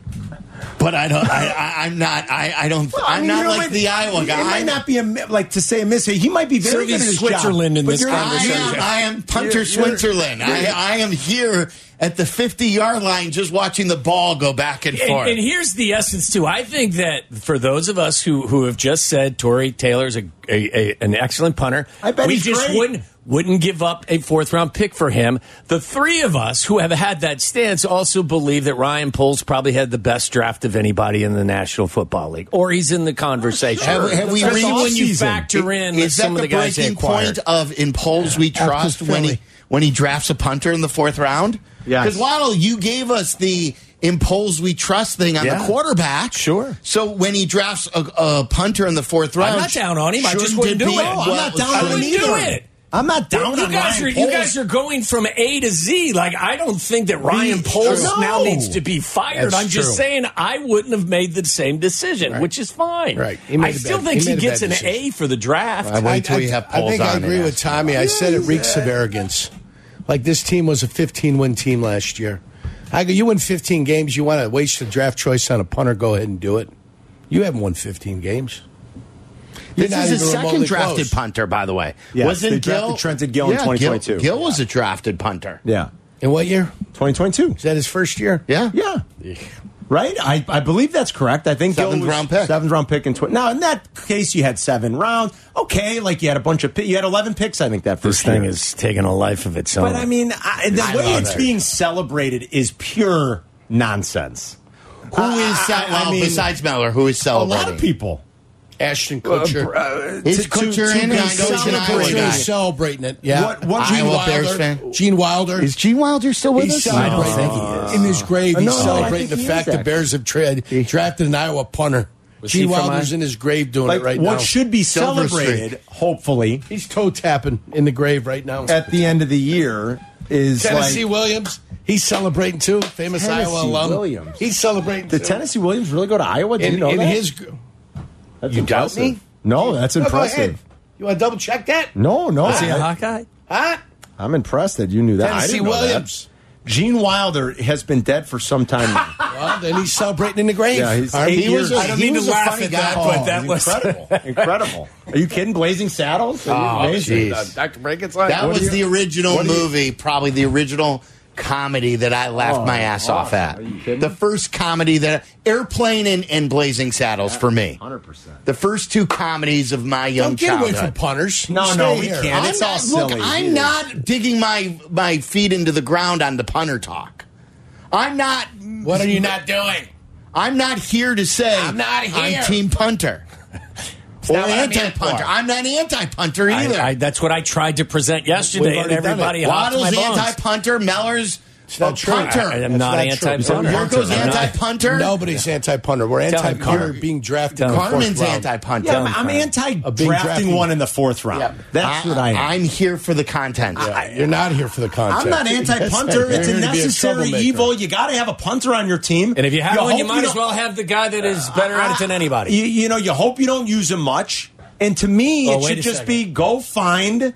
But I don't. I, I, I'm not. I, I don't. Well, I I'm mean, not you know, like it- the Iowa guy. It might not be a mi- like to say a miss. He might be very Sylvie good at his Switzerland job, in but this you're- I conversation. am, I am punter You're- you're- Switzerland. I, I am here at the fifty-yard line just watching the ball go back and forth. And, and here's the essence too. I think that for those of us who who have just said Torrey Taylor's a, a, a an excellent punter, I bet we he's just great. wouldn't wouldn't give up a fourth round pick for him. The three of us who have had that stance also believe that Ryan Poles probably had the best draft of anybody in the National Football League, or he's in the conversation. Have, have we Especially reached when you season? factor in Is some that of the guys they breaking acquired? point of in polls we trust when he when he drafts a punter in the fourth round? Yes. Because Waddle, you gave us the in polls we trust thing on Yeah. the quarterback. Sure. So when he drafts a, a punter in the fourth round, I'm not down on him. I just shouldn't wouldn't it do be- it. No, I'm well, not down I on him wouldn't do either. it. I'm not down you on guys Ryan are you Poles. guys are going from A to Z. Like I don't think that Ryan Be- Poles No. now needs to be fired. That's I'm just true. saying I wouldn't have made the same decision, Right. which is fine. Right. He made I a still bad- think he he, made a gets bad an decision. A for the draft. I wait till we have I polls think I on agree it. with Tommy. I said it reeks of arrogance. Like this team was a fifteen-win team last year. I go, you win fifteen games. You want to waste a draft choice on a punter? Go ahead and do it. You haven't won fifteen games. You're This not is his even second remotely drafted close. punter, by the way. Yes, Wasn't they drafted Gill, Trenton Gill in Yeah, twenty twenty-two. Gill, Gill was a drafted punter. Yeah, In what year? twenty twenty-two. Is that his first year? Yeah. Yeah. Right? I, I believe that's correct. I think Gill Seventh was round pick. Seventh round pick in twenty. Now, in that case, you had seven rounds. Okay, like you had a bunch of pi- you had eleven picks. I think that This first thing year. is taking a life of its own. But I mean, I, the I way love it's it. being celebrated is pure nonsense. Who I- is I- ce- I well, mean, besides Miller? Who is a celebrating? lot of people? Ashton Kutcher. Uh, Is to- Kutcher to- to in? be I know he's an Iowa celebrated. guy. Kutcher is celebrating it. Yeah. What- what- Gene Iowa Wilder. Bears fan? Gene Wilder. Is Gene Wilder still with He's us? celebrating. I don't think he is. In his grave, Uh, he's no, I celebrating think the he fact is, that Bears have tra- drafted an Iowa punter. Was Gene he from Wilder's I- in his grave doing Like it right what now. should be Silver celebrated, Streak. hopefully, He's toe tapping in the grave right now. at the end of the year is Tennessee like, Williams. He's celebrating too. Famous Tennessee Iowa alum. Williams. He's celebrating. Did too. Tennessee Williams really go to Iowa? Did in, you know in that? his? That's you doubt impressive. me? No, that's No, go ahead. impressive. You want to double check that? No, no. Is he a I- Hawkeye? Huh? I'm impressed that you knew that. I Tennessee didn't know Williams. that. Gene Wilder has been dead for some time now. Well, then he's celebrating in the grave. Yeah, he's Aren't eight he years. was a- I don't he mean to was a laugh funny at that, guy. but Oh, that he's was- incredible. Incredible. Are you kidding? Blazing Saddles? Oh, Amazing. jeez. Doctor Frankenstein. That What was do the you- original what do you- movie, probably the original comedy that I laughed Oh, my ass oh, off at. are you kidding? The first comedy that Airplane and, and Blazing Saddles for me. one hundred percent. The first two comedies of my young Don't get away childhood. from punters. No, Stay no, we here. can't. I'm It's not, all silly. Look, I'm It is. not digging my my feet into the ground on the punter talk. I'm not. What are you not doing? I'm not here to say I'm not here. I'm team punter or not what I'm here anti-punter. for. I'm not anti-punter I, either. I, that's what I tried to present We've yesterday, and already done everybody it. hopped my Waddle's bones. anti-punter. Miller's It's not a true. punter. I am That's not not true. anti-punter. Yurko's I'm not- anti-punter. Nobody's anti-punter. We're Tell him, anti-punter Carmen. being drafted. Tell in him. the fourth Carmen's round. anti-punter. Yeah, I'm, I'm A big anti-drafting drafting- one in the fourth round. Yeah. That's what I am. I'm here for the content. Yeah, you're not here for the content. I'm not anti-punter. Yes, It's a you're here to be necessary troublemaker. evil. You got to have a punter on your team. And if you have one, you hope might as don't- well have the guy that is better at it than anybody. You, you know, you hope you don't use him much. And to me, Oh, it wait should a just second. be go find,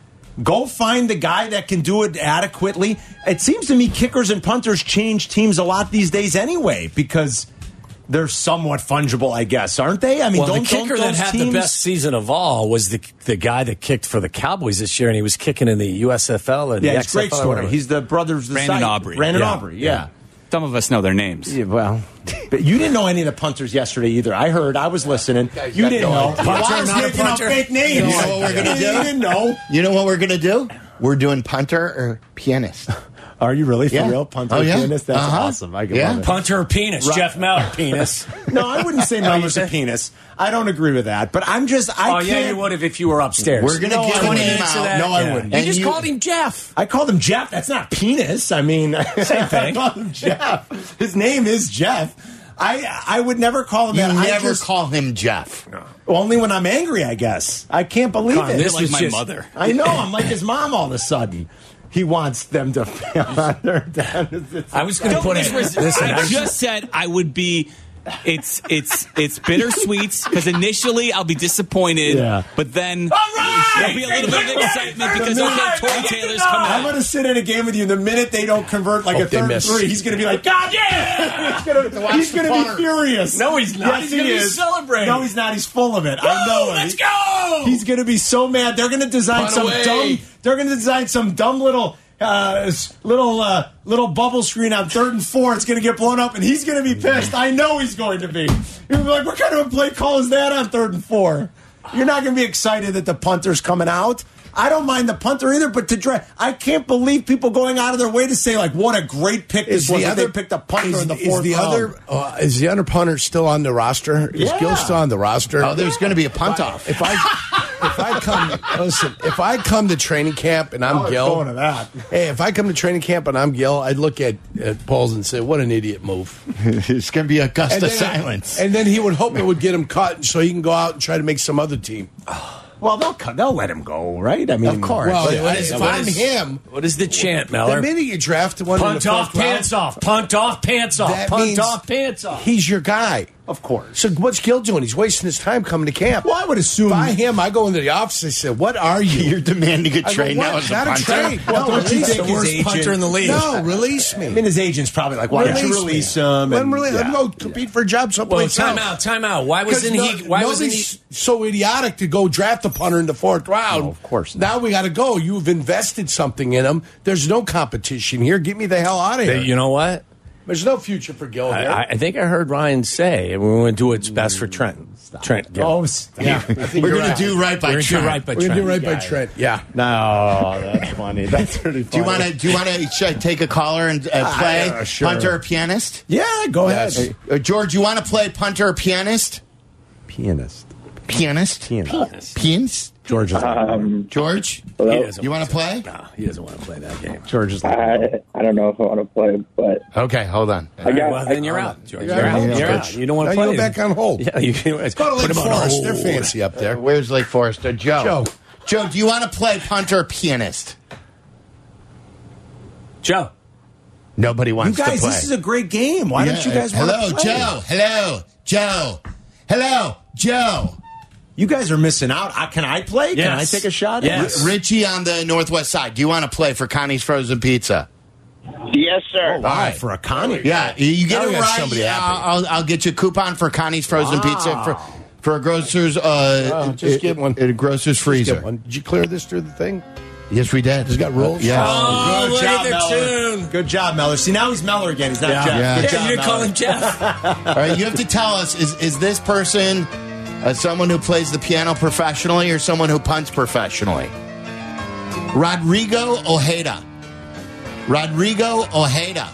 go find the guy that can do it adequately. It seems to me kickers and punters change teams a lot these days anyway because they're somewhat fungible, I guess, aren't they? I mean, well, don't the kicker don't that those had teams, the best season of all was the the guy that kicked for the Cowboys this year, and he was kicking in the U S F L and Yeah, the it's a great X F L or story. whatever. He's the brothers, the Brandon site. Aubrey. Brandon Yeah. Aubrey, yeah. Some of us know their names. Yeah, well, but you didn't know any of the punters yesterday either. I heard. I was listening. You didn't know. Punter, I was not a making up punter. fake names. You know what we're gonna do? You didn't know. You know what we're going to do? We're doing punter or pianist. Are you really for Yeah. real? Punter, Oh, yeah. pianist? That's Uh-huh. awesome. I can Yeah. love it. Punter or penis? Right. Jeff Miller, penis. No, I wouldn't say Miller's a penis. I don't agree with that. But I'm just. I oh, can't. yeah, you would have if you were upstairs. We're going to No, give I a wouldn't name answer out. that. No, I Yeah. wouldn't. You And just you- called him Jeff. I called him Jeff. That's not penis. I mean, Same thing. I called him Jeff. His name is Jeff. I I would never call him You that. I never just- call him Jeff. Only when I'm angry, I guess. I can't believe Con, it. this like was my just- mother. I know. I'm like his mom all of a sudden. He wants them to fail on their dad. I was going to Don't put it. misres- Listen, I I'm- just said I would be. It's it's it's bittersweet because initially I'll be disappointed, Yeah. but then right! there'll be a little bit of excitement because okay, Tory Taylor's coming I'm out. going to sit in a game with you. The minute they don't convert like Hope a they third and miss. three, he's going to be like, God, yeah! He's going to, he's going to be furious. No, he's not. Yes, He's he gonna be is. celebrating. No, he's not. He's full of it. I know it. let's He- go! He's going to be so mad. They're going to design Run some away. dumb. They're going to design some dumb little. Uh, s- little uh, little bubble screen on third and four. It's going to get blown up, and he's going to be pissed. I know he's going to be. You're like, what kind of a play call is that on third and four? You're not going to be excited that the punter's coming out. I don't mind the punter either, but to draft, I can't believe people going out of their way to say like, what a great pick this Is was. the that other they picked a punter is, in the is fourth the round. other uh, is the other punter still on the roster? Is Yeah. Gill still on the roster? Oh, there's going to be a punt off. If I if I come listen, if I come to training camp and I'm I was Gill, going to that. hey, if I come to training camp and I'm Gill, I'd look at, at Pauls and say, "What an idiot move!" It's going to be a gust And of then, silence. and then he would hope it would get him cut, so he can go out and try to make some other team. Well, they'll cut- they'll let him go, right? I mean, Of course. Well, But I- is- if what I'm is- him, What is the chant, the Miller? minute you draft one in Punt the off, first round, pants off. Punt off, pants off. that Punt means off, pants off. He's your guy. Of course. So what's Gill doing? He's wasting his time coming to camp. Well, I would assume. By him, I go into the office. I say, "What are you?" You're demanding a I go, trade "What? now as a Not punter? trade. Well, No, don't you release think the his worst agent- punter in the league. No, release me. I mean, his agent's probably like, why don't you Release me. release him? Let him And- release. Let him yeah. go compete for a job Well, someplace time else. out, time out. Why wasn't Because he? no- Why wasn't he? nobody's so idiotic to go draft a punter in the fourth round? No, of course not. Now we got to go. You've invested something in him. There's no competition here. Get me the hell out of here. You know what? There's no future for Gill here. I, I think I heard Ryan say, and we're going to do what's best for Trent. Trent. Gill. Oh, stop. yeah, I think We're you're going right. to do right by We're going to do Trent. right by We're gonna Trent. do right by Yeah. Trent. Yeah. No, that's funny. That's pretty funny. Do you want to? Do you want to? Should I take a caller and uh, play Uh, sure. punter or pianist? Yeah, go Yes. ahead. Uh, George, you want to play punter or pianist? Pianist. Pianist. Pianist. Pianist. George is Um, George, He doesn't you want to play? No, he doesn't want to play that game. George is like, I, I don't know if I want to play, but Okay, hold on. I got. Well, then I, you're out, George. Yeah, You're yeah, out. You're yeah. out. You don't want Now to play. you go back on hold. Yeah, you can Go to put Lake him on Forest. They're hold. fancy up there. Uh, where's Lake Forest? Uh, Joe. Joe. Joe, do you want to play punter or pianist? Joe. Nobody wants You guys, to play. this is a great game. Why Yeah. don't you guys want Hello, to play? Joe. Hello, Joe. Hello, Joe. You guys are missing out. I, can I play? Can I Yes. take a shot? Yes. R- Richie on the Northwest side. Do you want to play for Connie's Frozen Pizza? Yes, sir. Oh, wow, for a Connie. Yeah, you get Now it we got right. somebody uh, happy. I'll, I'll get you a coupon for Connie's Frozen Wow. Pizza for for a grocer's. Uh, Oh, just get one. At a grocer's freezer. Just get one. Did you clear this through the thing? Yes, we did. It's got rules. Yeah. Oh, Good look job, at the Mellor. tune. Good job, Mellor. See, now he's Mellor again. He's not Yeah. Jeff. Yeah. Good Yeah, job, you didn't call Mellor. him Jeff. All right, you have to tell us: is is this person uh, someone who plays the piano professionally or someone who punts professionally? Rodrigo Ojeda. Rodrigo Ojeda.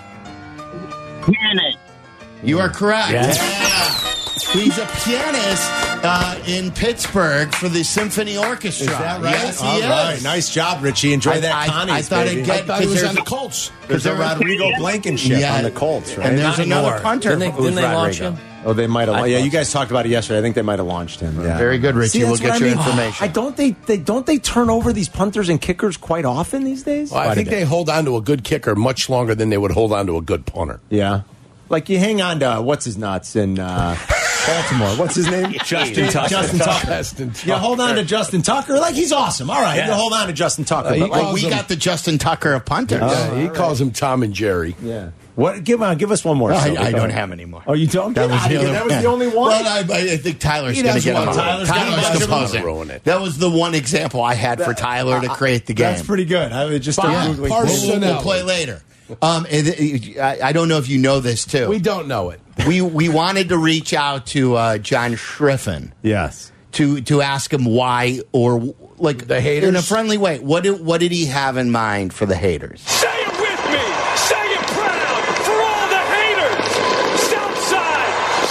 Pianist. You are correct. Yeah. Yeah. He's a pianist uh, in Pittsburgh for the Symphony Orchestra. Is that right? Yes, he All is. right. Nice job, Richie. Enjoy I- that I- Connie's, I thought baby. I'd get- I thought he was there's- on the Colts. There's a there- Rodrigo Blankenship Yeah. on the Colts, right? And there's Not another anymore. punter. Didn't they, who's didn't they launch Rodrigo. him? Oh, they might have. I Yeah, thought you guys talked about it yesterday. I think they might have launched him. Yeah. Very good, Richie. See, We'll that's get what your I mean. information. I don't they, they don't they turn over these punters and kickers quite often these days? Well, I Quite a think bit. they hold on to a good kicker much longer than they would hold on to a good punter. Yeah. Like you hang on to what's his nuts in uh, Baltimore. What's his name? Justin Tucker. Justin Tucker. Justin Tucker. You hold on to Justin Tucker. Like he's awesome. All right, Yeah. you hold on to Justin Tucker. Uh, he but like, calls We him- got the Justin Tucker of punters. Yeah, he calls him Tom and Jerry. yeah. What? Give on. Give us one more. No, I, Silver. I Go don't ahead. have any more. Oh, you don't? That Get was, outta the here. only, That was yeah. the only one. Well, I, I think Tyler's He going to doesn't get want him. to- Tyler's gonna Tyler's ruin it. composing. Ruin it. That was the one example I had for Tyler to create the game. That's pretty good. I would just start Yeah. Googling. Parson- We'll, we'll, we'll Personality. play later. Um, and it- I, I don't know if you know this too. We don't know it. we we wanted to reach out to uh, John Schriffen Yes. to to ask him why or like The haters? in a friendly way. What did what did he have in mind for the haters? Say it with me. Say it proud for all the haters. Southside,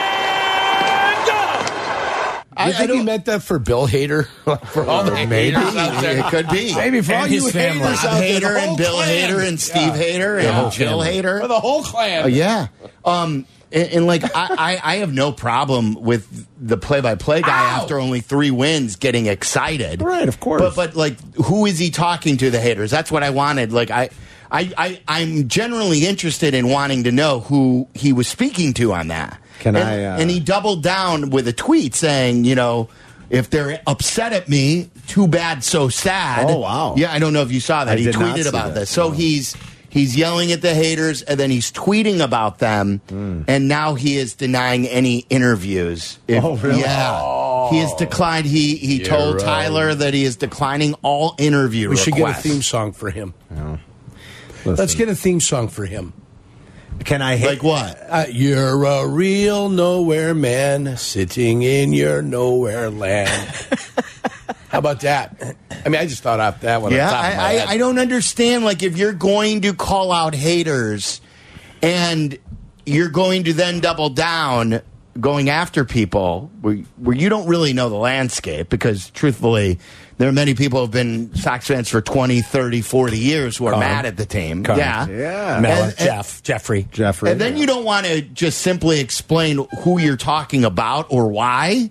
stand up. I, think he meant that for Bill Hader, for all the Maybe haters out there. it could be. Maybe for And all his you family. haters Bob out there, the Hader whole and Bill clan. Hader and Steve Yeah. Hader The and whole Jill family. Hader. For the whole clan. Uh, yeah. Um, and, and like I, I, I have no problem with the play-by-play guy Ow! after only three wins getting excited. Right, of course. But but like, who is he talking to? The haters. That's what I wanted. Like I. I, I, I'm generally interested in wanting to know who he was speaking to on that. Can and, I, uh, and he doubled down with a tweet saying, you know, if they're upset at me, too bad, so sad. Oh, wow. Yeah, I don't know if you saw that. I he did not tweeted see about that. this. So No. he's he's yelling at the haters, and then he's tweeting about them, and now he is denying any interviews. If- Oh, really? Yeah. He has declined. He he You're told right. Tyler that he is declining all interview We requests. should get a theme song for him. Let's get a theme song for him. Can I hit? Like what? Uh, you're a real nowhere man sitting in your nowhere land. How about that? I mean, I just thought out that one. Yeah, on top of my I, head. I, I don't understand. Like, if you're going to call out haters and you're going to then double down going after people where, where you don't really know the landscape, because truthfully, there are many people who have been Sox fans for twenty, thirty, forty years who are Carm. mad at the team. Carm. Yeah. Yeah. Mellor, And- and- Jeff, Jeffrey. Jeffrey. And then you don't want to just simply explain who you're talking about or why.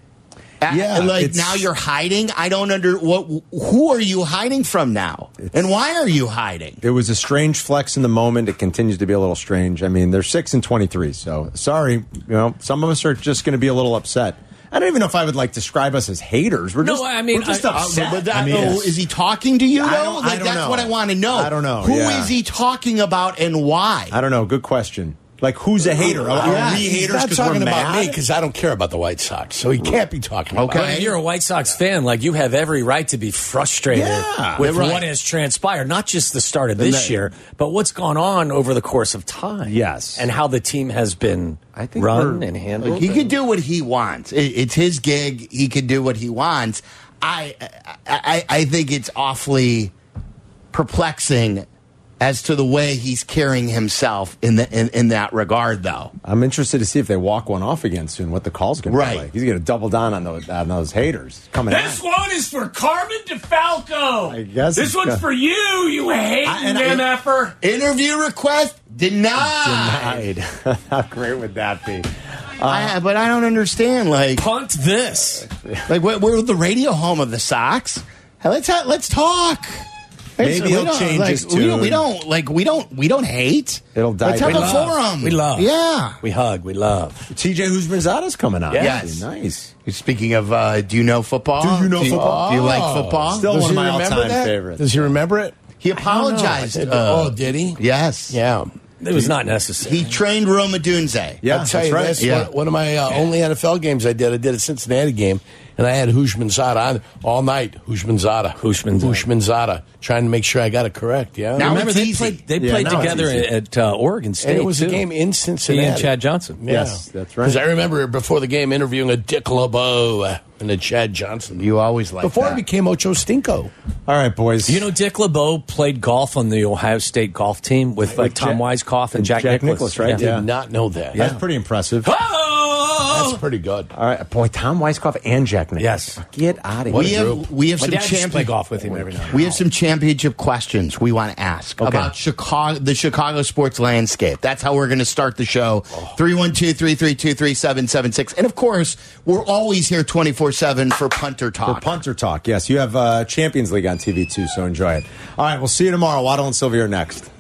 Yeah, Uh, like it's- now you're hiding. I don't under what. Who are you hiding from now? And why are you hiding? It was a strange flex in the moment. It continues to be a little strange. I mean, they're six and twenty-three. So sorry, you know, some of us are just going to be a little upset. I don't even know if I would like describe us as haters. We're No, just, I mean, we're just I- upset. But that, I mean, oh, is he talking to you though? I don't- I like don't that's know. what I want to know. I don't know, Who is yeah. he talking about and why? I don't know. Good question. Like, who's a hater? Are, Yeah, are we he's He's haters not because talking we're about mad? me because I don't care about the White Sox, so he can't be talking Okay. about But me. if you're a White Sox fan, like you have every right to be frustrated Yeah. with Right. what has transpired, not just the start of this that- year, but what's gone on over the course of time. Yes. And how the team has been I think run we're- and handled. He could do what he wants. It, it's his gig. He could do what he wants. I, I, I think it's awfully perplexing as to the way he's carrying himself in the in, in that regard, though. I'm interested to see if they walk one off again soon. What the call's going Right. to be like? He's going to double down on those on those haters coming This out. one is for Carmen DeFalco. I guess This it's one's got- for you, you hating I- and I- M F er. Interview request denied. Denied. How great would that be? I, but I don't understand. Like, punt this. like we're, we're the radio home of the Sox. Hey, let's ha- let's talk. Maybe we he'll don't- change like, his we don't, tune. we don't like we don't we don't hate. It'll die. Let's have We a love. forum. We love. Yeah. We hug. We love. T J Houshmandzadeh's coming on. Yes. Nice. Speaking of, uh, do you know football? Do you know football? Do you like football? Still Does one of he my remember all-time that? favorites. Does he remember it? He apologized. I did- uh, oh, did he? Yes. Yeah. It was not necessary. He trained Roma Dunze. Yeah, I'll tell that's you right. this. Yeah. One, one of my uh, only N F L games I did, I did a Cincinnati game, and I had Houshmandzadeh on all night. Houshmandzadeh. Houshmandzadeh. Houshmandzadeh. Trying to make sure I got it correct, yeah? Now Remember, it's they easy. played, they Yeah, played now it's together easy. at uh, Oregon State. and it was too. a game in Cincinnati. He and Chad Johnson. Yeah. Yes, that's right. Because I remember before the game interviewing a Dick LeBeau uh, and a Chad Johnson. You always like Before that. he became Ocho Stinko. All right, boys. You know, Dick LeBeau played golf on the Ohio State golf team with uh, With Tom Jack- Weisskopf and Jack, Jack Nicklaus. Nicklaus, right? Yeah. Yeah. Did not know that. That's pretty impressive. That's pretty good. All right, boy, Tom Weisskopf and Jack Nicklaus. Yes. Get out of we here. have we have My some dad used to play champion golf with him every now and we have some championship questions we want to ask Okay. about Chicago, the Chicago sports landscape. That's how we're going to start the show. three one two, three three two, three seven seven six. And of course, we're always here twenty-four seven for Punter For Talk. Punter Talk, yes. You have uh, Champions League on T V too, so enjoy it. All right, we'll see you tomorrow. Waddle and Sylvia are next.